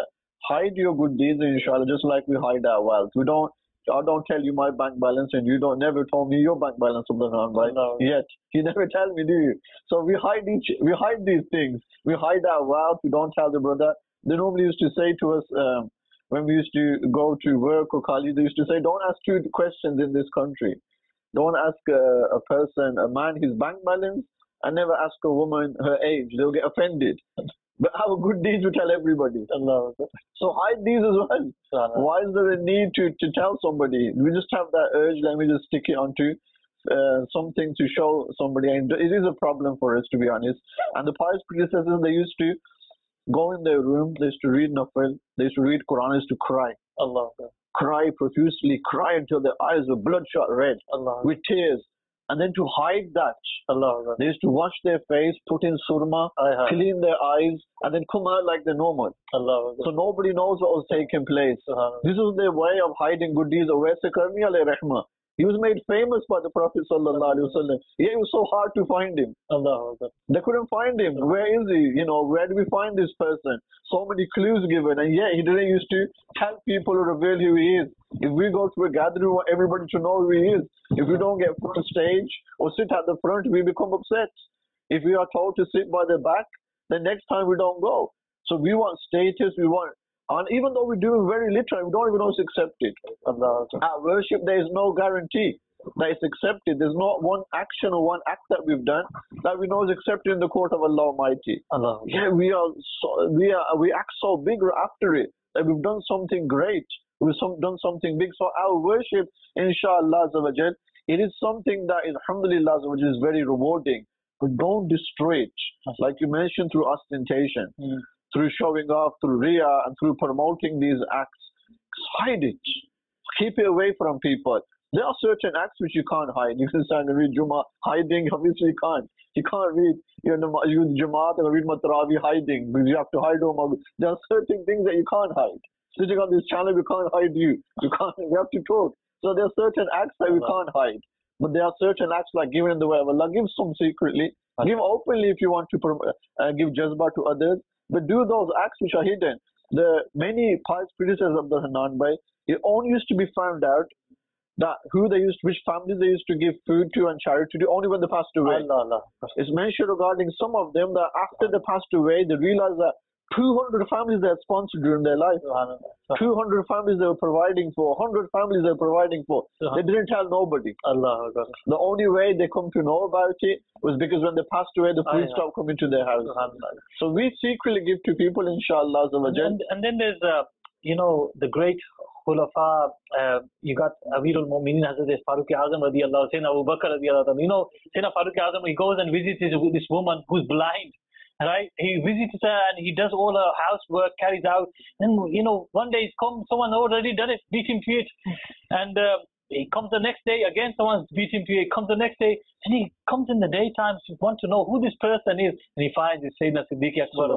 hide your good deeds, inshallah, just like we hide our wealth. We don't. I don't tell you my bank balance, and you don't never told me your bank balance, Subhanallah, right? No. Yet you never tell me, do you? So we hide each, we hide these things. We hide our wealth. We don't tell the brother. They normally used to say to us um, when we used to go to work or college, they used to say, "Don't ask two questions in this country. Don't ask a, a person, a man, his bank balance, and never ask a woman her age. They'll get offended." But our good deeds we tell everybody. Allah. So hide these as well. Allah. Why is there a need to, to tell somebody? We just have that urge, let me just stick it onto uh, something to show somebody. And it is a problem for us, to be honest. And the pious predecessors, they used to go in their room, they used to read Nafil, they used to read Quran, they used to cry. Allah. Cry profusely, cry until their eyes were bloodshot red, Allah. with tears. And then to hide that, Allah. they used to wash their face, put in surma, Aye, clean their eyes, and then come out like they're normal. Allah. So nobody knows what was taking place. Subhanallah. This is their way of hiding good deeds. Uwais Qarni alayhi rahmah. He was made famous by the Prophet sallallahu alaihi wasallam. Yet it was so hard to find him. Allah. They couldn't find him. Where is he? You know, where do we find this person? So many clues given, and yet he didn't used to tell people or reveal who he is. If we go to a gathering, we want everybody to know who he is. If we don't get front stage or sit at the front, we become upset. If we are told to sit by the back, then next time we don't go. So we want status, we want, and even though we do very little, we don't even know it's accepted. Allah. At worship, there is no guarantee that it's accepted. There's not one action or one act that we've done that we know is accepted in the court of Allah Almighty. Allah. Yeah, we are so, we are we act so big after it that we've done something great. We've some, done something big. So our worship, inshallah, it is something that, alhamdulillah, is very rewarding. But don't destroy it, like you mentioned, through ostentation, Mm. through showing off, through riyah, and through promoting these acts. Hide it. Keep it away from people. There are certain acts which you can't hide. You can stand and read Jummah hiding, obviously you can't. You can't read, you know, use Jamaat and read Mataravi hiding because you have to hide them. There are certain things that you can't hide. Sitting on this channel, we can't hide you. You can't, we have to talk. So there are certain acts that we can't hide. But there are certain acts like giving in the way of Allah. Give some secretly. Give openly if you want to uh, give jazba to others. But do those acts which are hidden. The many pious predecessors of the Hanan Bhai, it only used to be found out that who they used, which families they used to give food to and charity to, only when they passed away. Allah. Allah. It's mentioned regarding some of them that after they passed away, they realized that two hundred families they had sponsored during their life. two hundred families they were providing for, one hundred families they were providing for. They didn't tell nobody. Allah. The only way they come to know about it was because when they passed away, the food stopped coming to their house. So we secretly give to people, inshallah. And, and then there's, uh, you know, the great Khulafa, uh, you got Amirul Mu'mineen Hazrat Farooq Azam radiallahu, Sayyidina Abu Bakr radiallahu. You know, Sayyidina Farooq Azam, he goes and visits his, this woman who's blind. Right, he visits her and he does all her housework, carries out. And you know, one day he's come, someone already done it, beat him to it, and uh, he comes the next day again, someone's beat him to it. He comes the next day, and he comes in the daytime to want to know who this person is, and he finds it's Sayyidina Siddiq Akbar.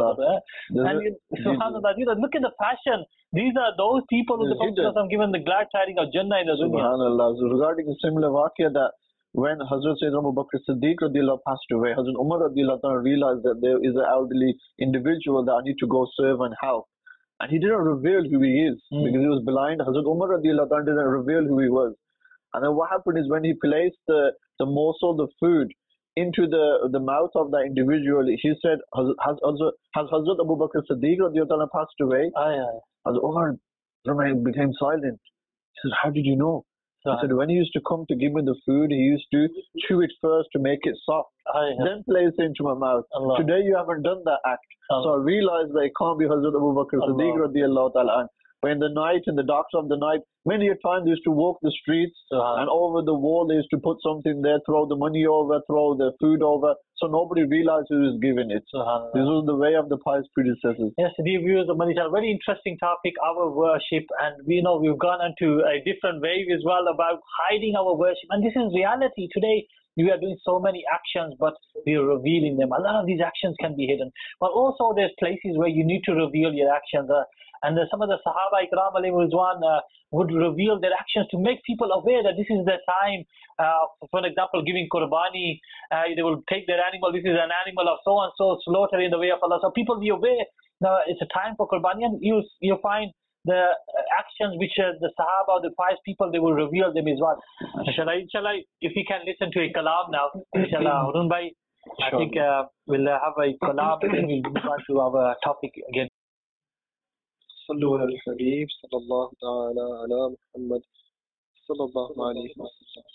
And you, subhanallah, you know, look at the passion. These are those people who the Prophet have given the glad tidings of Jannah in the dunya. Subhanallah. So regarding a similar waqia that when Hazrat Sayyidina Abu Bakr Siddiq radiallahu passed away, Hazrat Umar radiallahu realized that there is an elderly individual that I need to go serve and help. And he didn't reveal who he is mm. because he was blind. Hazrat Umar radiallahu didn't reveal who he was. And then what happened is when he placed the, the morsel, the food, into the, the mouth of that individual, he said, has, has, has Hazrat Abu Bakr Siddiq radiallahu passed away? Aye, aye. Hazrat Umar became silent. He said, how did you know? He said, when he used to come to give me the food, he used to chew it first to make it soft, Aye, then place it into my mouth. Allah. Today you haven't done that act. Allah. So I realized that it can't be Hazrat Abu Bakr Siddiq radiallahu ta'ala. But in the night, in the dark of the night, many a time they used to walk the streets uh-huh. and over the wall they used to put something there, throw the money over, throw the food over, so nobody realized who was giving it. Uh-huh. This was the way of the pious predecessors. Yes, dear viewers of Manisha, very interesting topic, our worship, and we know we've gone into a different wave as well about hiding our worship, and this is reality today. We are doing so many actions, but we are revealing them. A lot of these actions can be hidden. But also there's places where you need to reveal your actions. Uh, and uh, some of the Sahaba Ikram alayhi rizwan uh, would reveal their actions to make people aware that this is their time. Uh, for example, giving Qurbani, uh, they will take their animal. This is an animal of so-and-so, slaughter in the way of Allah. So people be aware. Now it's a time for Qurbani, and you you find the uh, actions which uh, the Sahaba, the pious people, they will reveal them as well. Inshallah, inshallah, if we can listen to a kalam now, inshallah, Harun bhai, I think uh, we'll uh, have a kalam and then we'll move on to our topic again. صلوا على الحبيب صلى الله تعالى على محمد صلى الله عليه وسلم.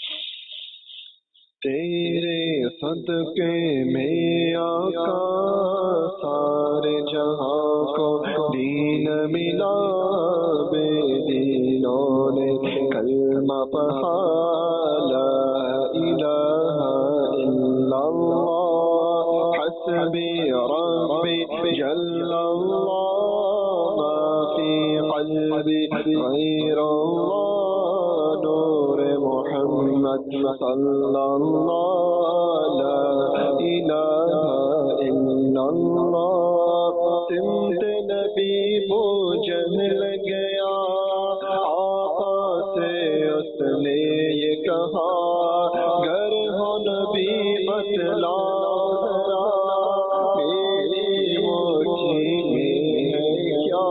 تیرے صدقے میں آقا سارے جہاں کو دین ملا، بے دینوں نے کلمہ پڑھا، لا الہ الا اللہ حسبی ربی جل اللہ قلبی غیر اللہ نور محمد صلی اللہ لا الہ الا اللہ. سمت نبی بوجھن گیا آقا سے اس نے یہ کہا، گر ہو نبی بتلا میری موٹھی میں ہے کیا.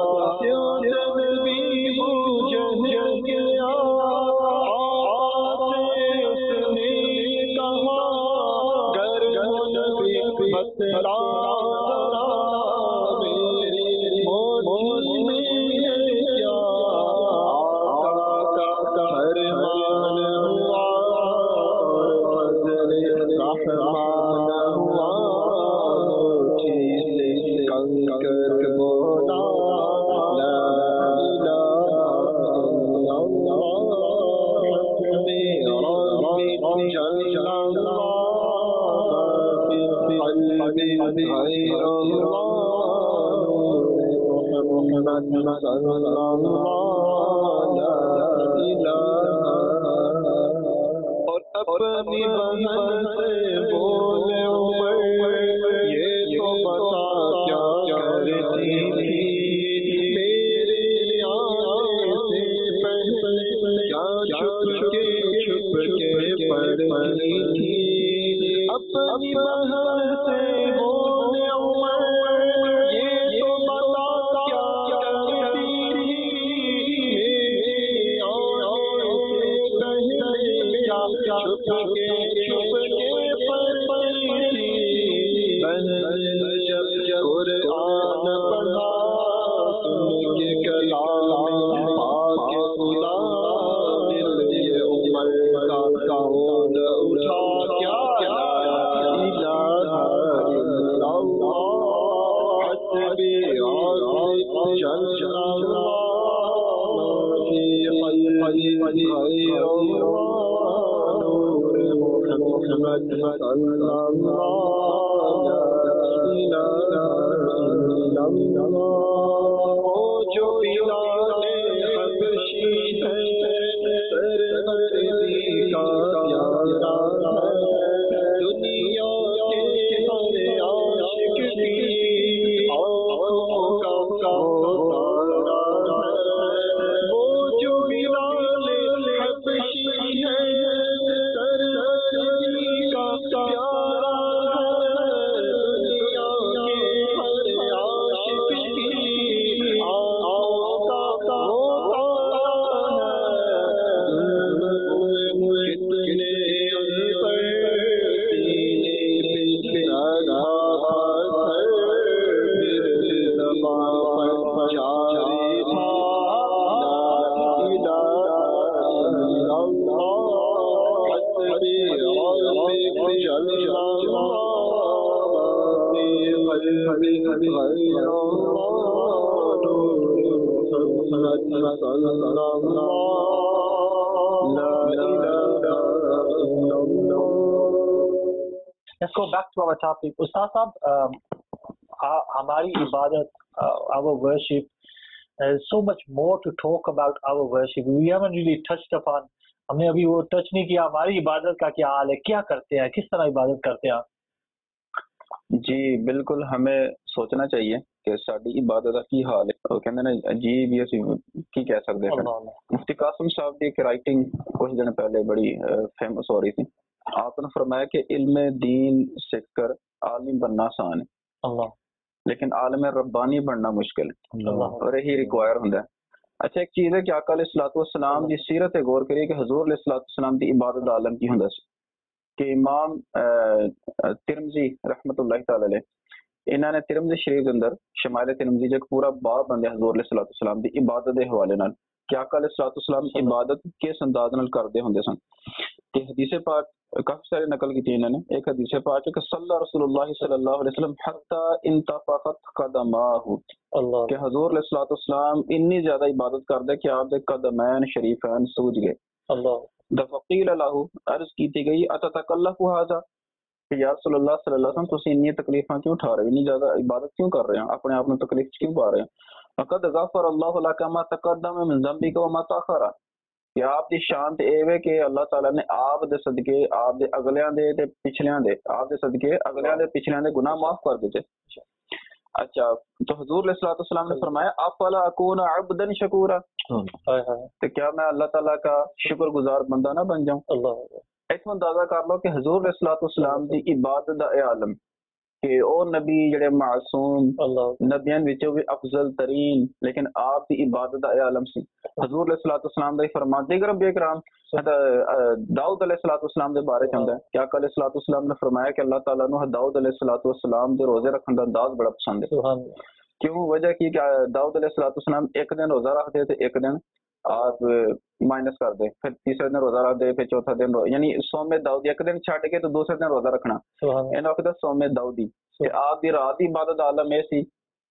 اور اپنی بہن سے بولے عمر، یہ تو بتا کیا کرتی تھی میرے آنے سے پہلے، کیا چھپ کے چھپ کے پڑھتی تھی. اپنی بہن سے بولے عمر، یہ تو بتا کیا کرتی تھی میرے آنے سے پہلے، کیا چھپ کے چھپ کے پڑھتی تھی. بہن جب قرآن پڑھا سن کے کلام پاک خدا، دل یہ عمر کا کون اٹھا، کیا الہ الا اللہ حسبی ربی جل اللہ فی قلبی غیر اللہ نور محمد صلی اللہ لا الہ الا اللہ. وہ جو بلال حبشی ہے سرورزی کا پیارا ہے، دنیا کے ہر عاشق کی آنکھوں کا تارا ہے. وہ جو بلال حبشی ہے سرورزی کا پیارا ہے، دنیا کے ہر عاشق کی آنکھوں کا تارا ہے. کتنے پر سینے پہ لگا پتھر، پھر زبان پر جاری تھا لا الہ الا اللہ حسبی ربی جل اللہ فی قلبی غیر اللہ نور محمد صلی اللہ لا الہ الا اللہ. Let's go back to our topic. Ustaz Sahab, um, uh, ہماری عبادت, uh, our worship, there's so much more to talk about our worship. We haven't really touched upon, ہم نے ابھی وہ ٹچ نہیں کیا ہماری عبادت کا کیا حال ہے, کیا کرتے ہیں, کس طرح عبادت کرتے ہیں. جی بالکل, ہمیں سوچنا چاہیے کہ ساری عبادت کا کی حال ہے. وہ کہتے ہیں عجیب ہی اسی کی کہہ سکتے ہیں. مفتی قاسم صاحب کی ایک رائٹنگ کچھ دن پہلے بڑی فیمس ہو رہی تھی. آپ نے فرمایا کہ علم دین سیکھ کر عالم بننا آسان ہے. اللہ. लेकिन आलम रब्बानी बनना मुश्किल है अल्लाह और यही रिक्वायर होता है। अच्छा एक चीज़ है कि आका अलैहिस्सलातु वस्सलाम दी सीरत ते गौर करिए कि हजूर अलैहिस्सलातु वस्सलाम दी इबादत दा आलम की हुंदा सी कि इमाम तिरमिजी रहमतुल्लाहि तआला अलैह इन्हां ने तिरमिजी शरीफ दे अंदर शमाइल तिरमिजी च एक पूरा बाब बंदे हजूर अलैहिस्सलातु वस्सलाम दी इबादत दे हवाले नाल कि आका अलैहिस्सलातु वस्सलाम इबादत किस अंदाज नाल करदे हुंदे सन। कि हदीसे पाक काफी सारे नकल की इन्होंने एक हदीसे पाक है कि सल्ला रसूलुल्लाह सल्लल्लाहु अलैहि वसल्लम हत्ता इंतफखत कदमाहु अल्लाह कि हजूर अलैहिस्सलातु वस्सलाम इतनी ज्यादा इबादत करदे कि आप दे कदमैन शरीफैन सूज गए। अल्लाह दफकील लहू अर्ज की गई अततकल्लफु हाजा कि या रसूलुल्लाह सल्लल्लाहु अलैहि वसल्लम तुसीं इन्नी तकलीफां क्यों उठा रहे हो, इतनी ज्यादा इबादत क्यों कर रहे हो, अपने आप में तकलीफ क्यों पा रहे हो। फकद गफर अल्लाहु लका मा तक़द्दम मिन ज़ंबिका व मा तअख़रा कि आप दी शान ते एह वे कि अल्लाह ताला ने आप दे सदके आप दे अगलियां दे ते पिछलियां दे आप दे सदके अगलियां दे पिछलियां दे गुनाह माफ कर दिते। अच्छा तो हजूर अलैहिस्सलातु वस्सलाम ने फरमाया अफला अकून अब्दन शकूरा हाय हाय तो क्या मैं अल्लाह ताला का शुक्रगुजार बंदा ना बन जाऊं। अल्लाह इस अंदाजा कर लो कि हजूर अलैहिस्सलातु वस्सलाम दी इबादत दा ए आलम कि ओ नबी जेड़े मासूम अल्लाह नबियां विचों भी अफजल तरीन लेकिन आप दी इबादत दा ए आलम सी। हजूर अलैहिस्सलातु वस्सलाम दा फरमान दीगर अंबिया किराम दाऊद अलैहिस्सलातु वस्सलाम दे बारे च आंदा है कि आका अलैहिस्सलातु वस्सलाम ने फरमाया कि अल्लाह ताला नु दाऊद अलैहिस्सलातु वस्सलाम दे रोजे रखने दा अंदाज बड़ा पसंद है। सुभान अल्लाह क्यों वजह की कि दाऊद अलैहिस्सलातु वस्सलाम एक दिन रोजा रखते थे एक दिन आप माइनस कर दे फिर तीसरे दिन रोजा रख दे फिर चौथा दिन यानी सौमे दाऊदी एक दिन छड़ के तो दूसरे दिन रोजा रखना सुभान अल्लाह इन्हों आखदा सौमे दाऊदी कि आप दी रात दी इबादत दा आलम ए सी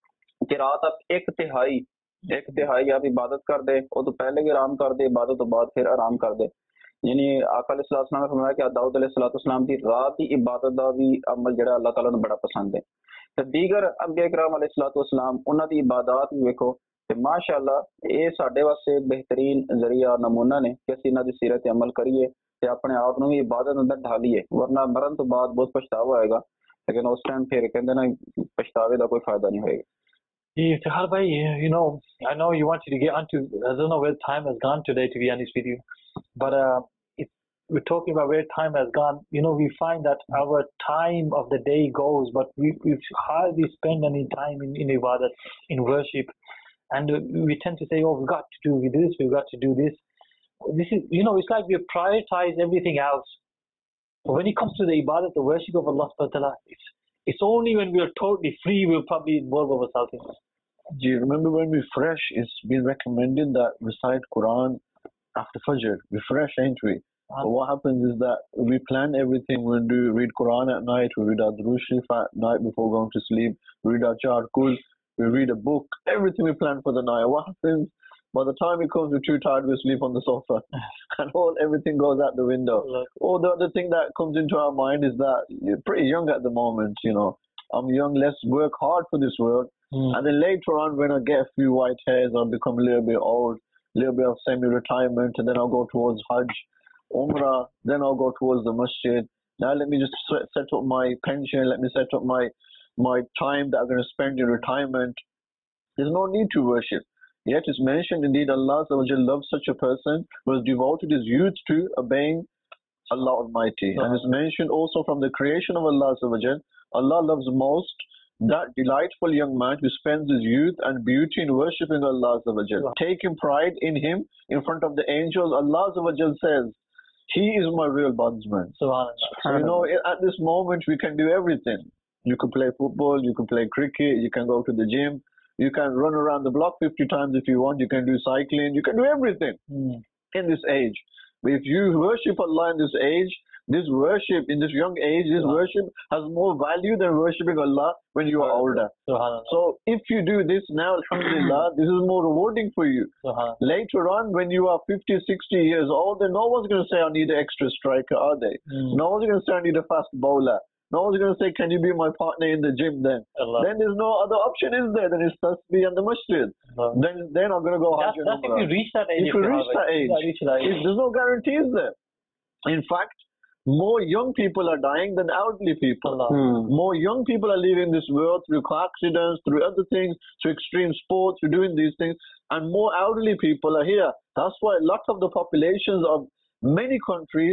कि रात आप एक तिहाई एक तिहाई आप इबादत कर दे और तो पहले भी आराम कर दे इबादत तो बाद फिर आराम कर दे। यानी आका अलैहिस्सलातु वस्सलाम ने फरमाया कि दाऊद अलैहिस्सलातु वस्सलाम दी रात दी इबादत दा भी अमल जेड़ा अल्लाह ताला नूं बड़ा पसंद है। ते दीगर अंबिया किराम अलैहिस्सलातु वस्सलाम उन्हां दी इबादत भी वेखो ते माशाअल्लाह ये साडे वास्ते बेहतरीन जरिया नमूना ने कि असीं इन्हां दी सीरत ते अमल करिए ते अपने आप नूं भी इबादत अंदर ढालीए वरना मरण तो बाद बहुत पछतावा होएगा लेकिन उस टाइम फिर कहंदे ना पछतावे दा कोई फायदा नहीं होएगा। Yeah, Fahad bhai, you know, I know you wanted to get onto, I don't know where time has gone today, to be honest with you, but uh, if we're talking about where time has gone, you know, we find that our time of the day goes, but we, we hardly spend any time in, in ibadat, in worship, and we tend to say, oh, we've got to do this, we've got to do this. This is, you know, it's like we prioritize everything else. But when it comes to the ibadat, the worship of Allah subhanahu wa ta'ala, it's, it's only when we are totally free we'll probably involve ourselves in it. Do you remember when we fresh, it's been recommended that recite Quran after Fajr. We fresh, ain't we? Uh-huh. But what happens is that we plan everything. We do read Quran at night, we read our Durood Sharif at night before going to sleep, we read our Char Kul, we read a book, everything we plan for the night. What happens? By the time it comes, we're too tired, we sleep on the sofa. And all everything goes out the window. Or the other thing that comes into our mind is that you're pretty young at the moment, you know. I'm young, let's work hard for this world. Mm. And then later on, when I get a few white hairs, I'll become a little bit old, a little bit of semi-retirement, and then I'll go towards Hajj, Umrah, then I'll go towards the masjid. Now let me just set up my pension, let me set up my my time that I'm going to spend in retirement. There's no need to worship. Yet it's mentioned indeed Allah loves such a person who has devoted his youth to obeying Allah Almighty. Uh-huh. And it's mentioned also from the creation of Allah, Allah loves most that delightful young man who spends his youth and beauty in worshipping Allah, uh-huh. taking pride in him in front of the angels. Allah says, he is my real bondsman. Uh-huh. So you know, at this moment we can do everything. You can play football, you can play cricket, you can go to the gym, you can run around the block fifty times if you want, you can do cycling, you can do everything mm. in this age. But if you worship Allah in this age, this worship, in this young age, this yeah. worship has more value than worshipping Allah when you are older. So if you do this now, alhamdulillah, this is more rewarding for you. Later on, when you are fifty, sixty years old, then no one's going to say, I need an extra striker, are they? Mm. No one's going to say, I need a fast bowler. No one's going to say, can you be my partner in the gym then? Allah. Then there's no other option, is there? Then it's tasbih and the masjid. Allah. Then then I'm going to go Hajj and Umrah. That's if you reach that age. If you reach that age. Yeah, reach that age. There's no guarantees there. In fact, more young people are dying than elderly people. Hmm. More young people are leaving this world through car accidents, through other things, through extreme sports, through doing these things. And more elderly people are here. That's why lots of the populations of many countries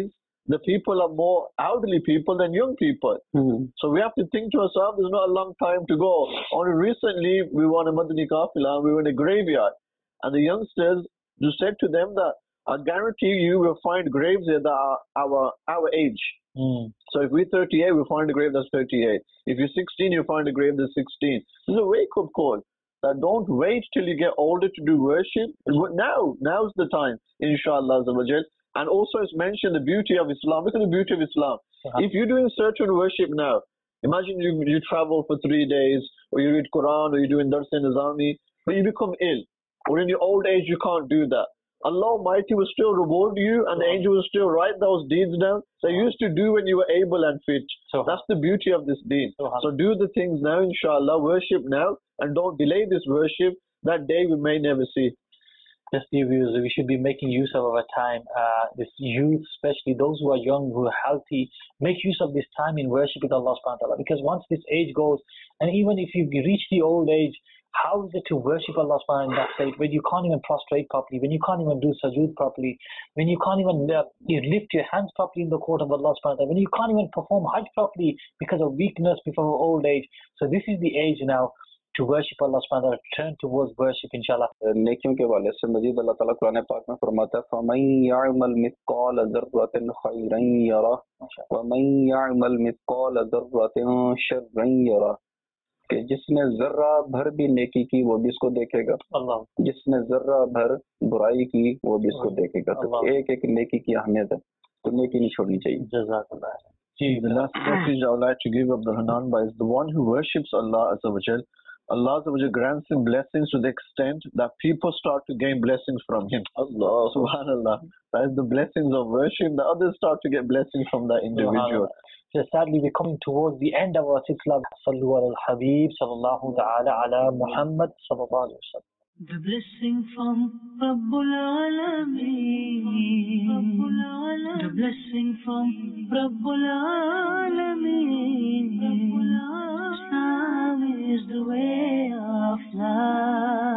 the people are more elderly people than young people. Mhm. So we have to think to ourselves, there's not a long time to go. Only recently, we were on a Madani Kafila, we were in a graveyard. And the youngsters, you said to them that, I guarantee you will find graves that are our, our age. Mm. So if we're thirty-eight, we'll find a grave that's thirty-eight. If you're sixteen, you'll find a grave that's sixteen. This is a wake-up call. That don't wait till you get older to do worship. Now, now's the time, inshallah. And also it's mentioned the beauty of Islam. Look at the beauty of Islam. Uh-huh. If you're doing certain worship now, imagine you, you travel for three days, or you read Quran, or you're doing Dars Nizami, but you become ill, or in your old age you can't do that. Allah Almighty will still reward you, and the angel will still write those deeds down that you used to do when you were able and fit. So that's the beauty of this deen. So, so do the things now, inshallah, worship now, and don't delay this worship. That day we may never see. Yes, dear viewers, we should be making use of our time. Uh, this youth, especially those who are young, who are healthy, make use of this time in worshiping Allah subhanahu wa ta'ala. Because once this age goes, and even if you reach the old age, how is it to worship Allah subhanahu wa ta'ala in that state when you can't even prostrate properly, when you can't even do sujood properly, when you can't even uh, you lift your hands properly in the court of Allah subhanahu wa ta'ala, when you can't even perform hajj properly because of weakness before old age. So this is the age now to worship Allah subhanahu wa ta'ala, turn towards worship, inshallah. नेकियों के वाले से मजीद अल्लाह ताला कुरान पाक में फरमाता है फमन यअमल मिस्काल ज़र्रतिन खैरन यरा वमन यअमल मिस्काल ज़र्रतिन शर्रन यरा, कि जिसने जर्रा भर भी नेकी की वो भी इसको देखेगा, अल्लाह, जिसने जर्रा भर बुराई की वो भी इसको देखेगा। तो एक एक नेकी की अहमियत है, तो नेकी नहीं छोड़नी चाहिए। जज़ाकल्लाह। The last message I would like to give Abdul Hanan Bhai is the one who worships Allah Azza wa Jal, Allah Azza wa Jal grants him blessings to the extent that people start to gain blessings from him. Allah, subhanallah. That is the blessings of worship. The others start to get blessings from that individual. So sadly, we're coming towards the end of our silsila. Sallu ala al-Habib sallallahu ta'ala ala Muhammad sallallahu alayhi wa sallam. The blessing from Rabbul Alameen, the blessing from Rabbul Alameen. Islam is the way of life.